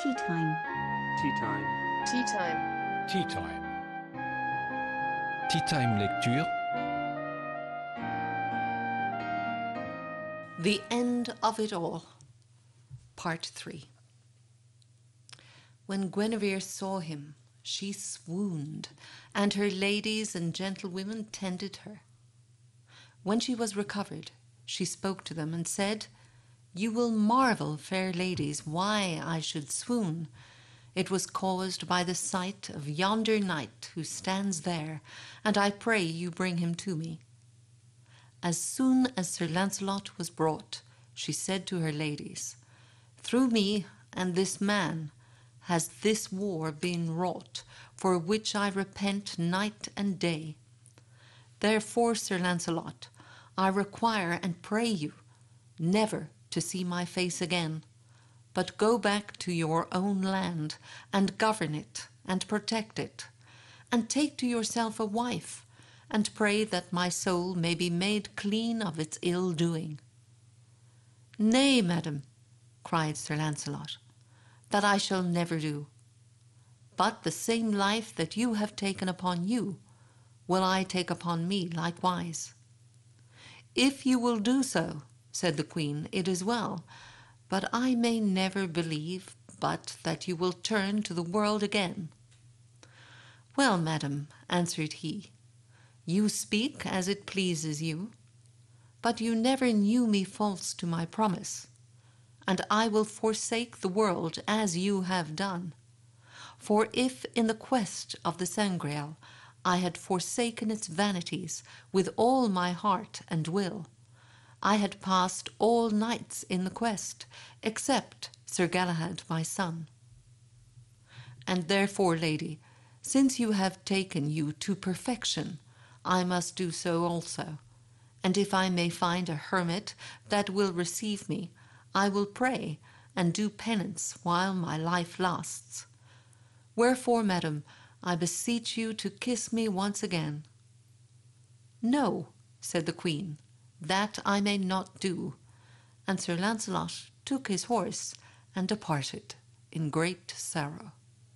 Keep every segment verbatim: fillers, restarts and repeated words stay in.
Tea time. Tea time. Tea time. Tea time. Tea time lecture. The End of It All, Part three. When Guinevere saw him, she swooned, and her ladies and gentlewomen tended her. When she was recovered, she spoke to them and said, "You will marvel, fair ladies, why I should swoon. It was caused by the sight of yonder knight who stands there, and I pray you bring him to me." As soon as Sir Lancelot was brought, she said to her ladies, "Through me and this man has this war been wrought, for which I repent night and day. Therefore, Sir Lancelot, I require and pray you never to see my face again, but go back to your own land and govern it and protect it, and take to yourself a wife, and pray that my soul may be made clean of its ill doing." "Nay, madam," cried Sir Lancelot, "that I shall never do. But the same life that you have taken upon you will I take upon me likewise." "If you will do so," said the queen, "it is well, but I may never believe but that you will turn to the world again." "Well, madam," answered he, "you speak as it pleases you, but you never knew me false to my promise, and I will forsake the world as you have done. For if in the quest of the Sangreal I had forsaken its vanities with all my heart and will, I had passed all knights in the quest, except Sir Galahad my son. And therefore, lady, since you have taken you to perfection, I must do so also, and if I may find a hermit that will receive me, I will pray and do penance while my life lasts. Wherefore, madam, I beseech you to kiss me once again." "No," said the queen, "that I may not do." And Sir Lancelot took his horse and departed in great sorrow.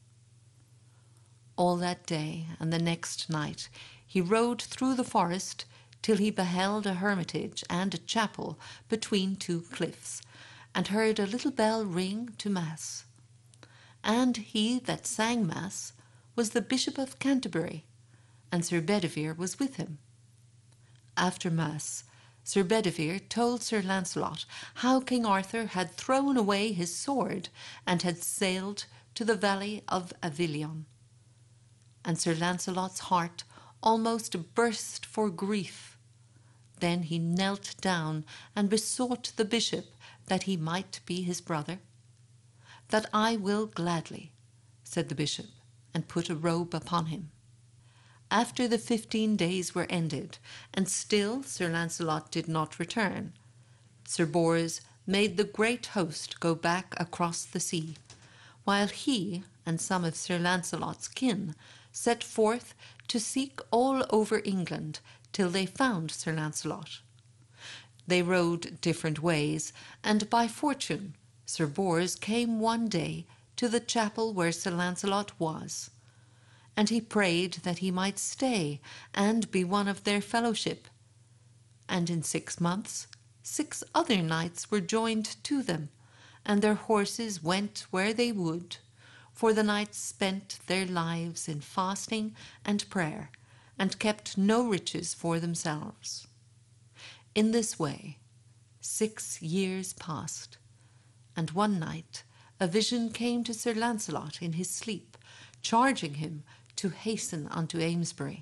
All that day and the next night he rode through the forest till he beheld a hermitage and a chapel between two cliffs, and heard a little bell ring to mass. And he that sang mass was the Bishop of Canterbury, and Sir Bedivere was with him. After mass, Sir Bedivere told Sir Lancelot how King Arthur had thrown away his sword and had sailed to the valley of Avilion. And Sir Lancelot's heart almost burst for grief. Then he knelt down and besought the bishop that he might be his brother. "That I will gladly," said the bishop, and put a robe upon him. After the fifteen days were ended, and still Sir Lancelot did not return, Sir Bors made the great host go back across the sea, while he and some of Sir Lancelot's kin set forth to seek all over England till they found Sir Lancelot. They rode different ways, and by fortune Sir Bors came one day to the chapel where Sir Lancelot was, and he prayed that he might stay and be one of their fellowship. And in six months six other knights were joined to them, and their horses went where they would, for the knights spent their lives in fasting and prayer, and kept no riches for themselves. In this way six years passed, and one night a vision came to Sir Lancelot in his sleep, charging him to hasten unto Amesbury.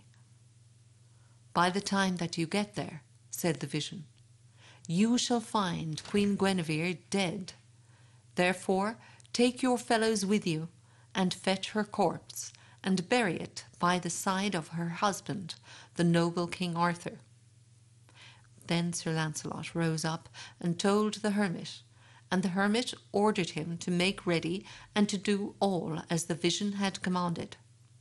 "By the time that you get there," said the vision, "you shall find Queen Guinevere dead. Therefore take your fellows with you, and fetch her corpse, and bury it by the side of her husband, the noble King Arthur." Then Sir Lancelot rose up and told the hermit, and the hermit ordered him to make ready and to do all as the vision had commanded.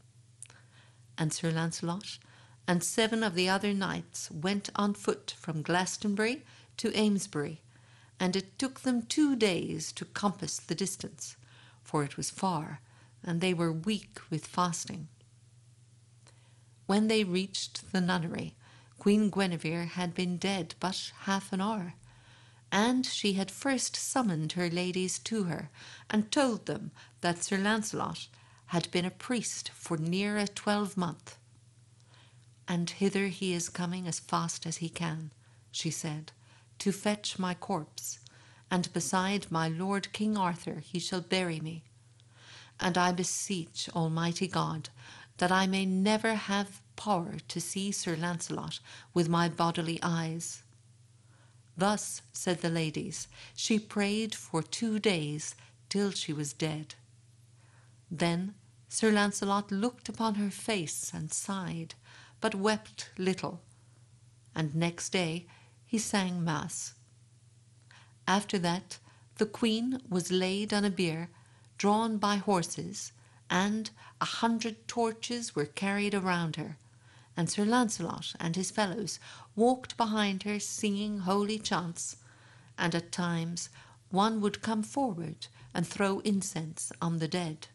And Sir Lancelot and seven of the other knights went on foot from Glastonbury to Amesbury, and it took them two days to compass the distance, for it was far, and they were weak with fasting. When they reached the nunnery, Queen Guinevere had been dead but half an hour, and she had first summoned her ladies to her, and told them that Sir Lancelot had been a priest for near a twelvemonth. "And hither he is coming as fast as he can," she said, "to fetch my corpse, and beside my lord King Arthur he shall bury me. And I beseech Almighty God that I may never have power to see Sir Lancelot with my bodily eyes." Thus, said the ladies, she prayed for two days till she was dead. Then Sir Lancelot looked upon her face and sighed, but wept little, and next day he sang mass. After that the queen was laid on a bier, drawn by horses, and a hundred torches were carried around her, and Sir Lancelot and his fellows walked behind her singing holy chants, and at times one would come forward and throw incense on the dead.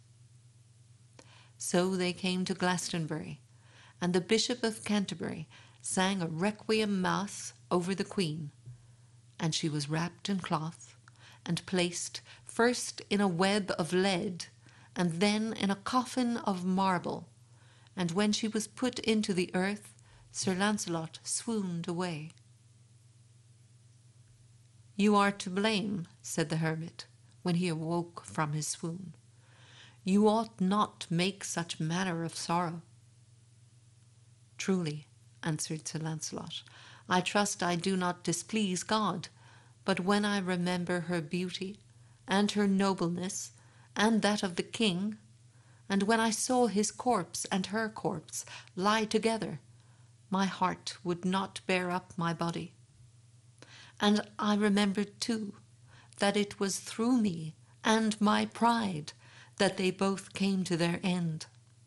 So they came to Glastonbury, and the Bishop of Canterbury sang a requiem mass over the queen, and she was wrapped in cloth and placed first in a web of lead and then in a coffin of marble, and when she was put into the earth, Sir Lancelot swooned away. "You are to blame," said the hermit, when he awoke from his swoon. "You ought not make such manner of sorrow." "Truly," answered Sir Lancelot, "I trust I do not displease God, but when I remember her beauty, and her nobleness, and that of the king, and when I saw his corpse and her corpse lie together, my heart would not bear up my body. And I remembered too that it was through me and my pride that they both came to their end."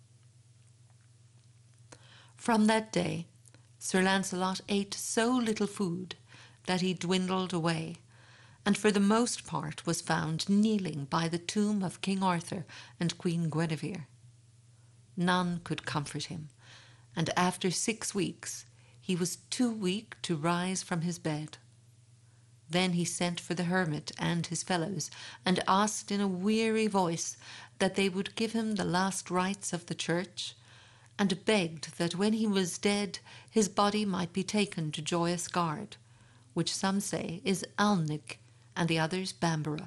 From that day Sir Lancelot ate so little food that he dwindled away, and for the most part was found kneeling by the tomb of King Arthur and Queen Guinevere. None could comfort him, and after six weeks he was too weak to rise from his bed. Then he sent for the hermit and his fellows, and asked in a weary voice that they would give him the last rites of the church, and begged that when he was dead his body might be taken to Joyous Gard, which some say is Alnwick and the others Bamborough.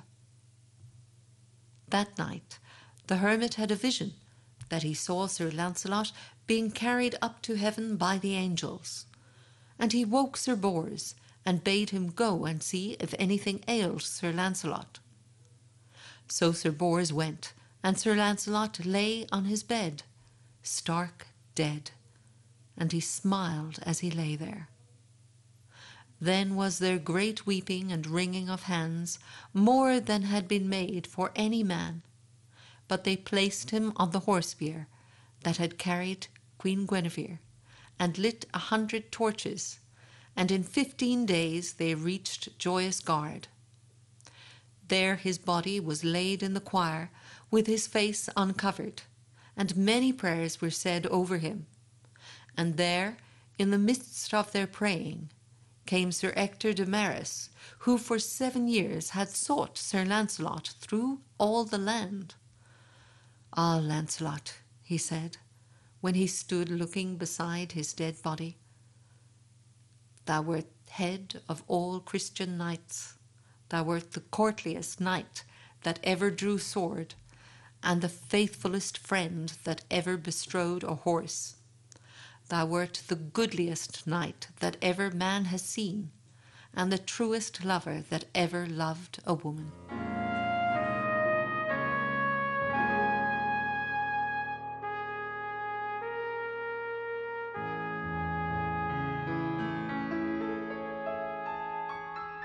That night the hermit had a vision that he saw Sir Lancelot being carried up to heaven by the angels, and he woke Sir Bors and bade him go and see if anything ailed Sir Lancelot. So Sir Bors went, and Sir Lancelot lay on his bed, stark dead, and he smiled as he lay there. Then was there great weeping and wringing of hands, more than had been made for any man. But they placed him on the horse bier that had carried Queen Guinevere, and lit a hundred torches, and in fifteen days they reached Joyous Gard. There his body was laid in the choir, with his face uncovered, and many prayers were said over him. And there, in the midst of their praying, came Sir Ector de Maris, who for seven years had sought Sir Lancelot through all the land. "Ah, Lancelot," he said, when he stood looking beside his dead body, "thou wert head of all Christian knights. Thou wert the courtliest knight that ever drew sword, and the faithfulest friend that ever bestrode a horse. Thou wert the goodliest knight that ever man has seen, and the truest lover that ever loved a woman."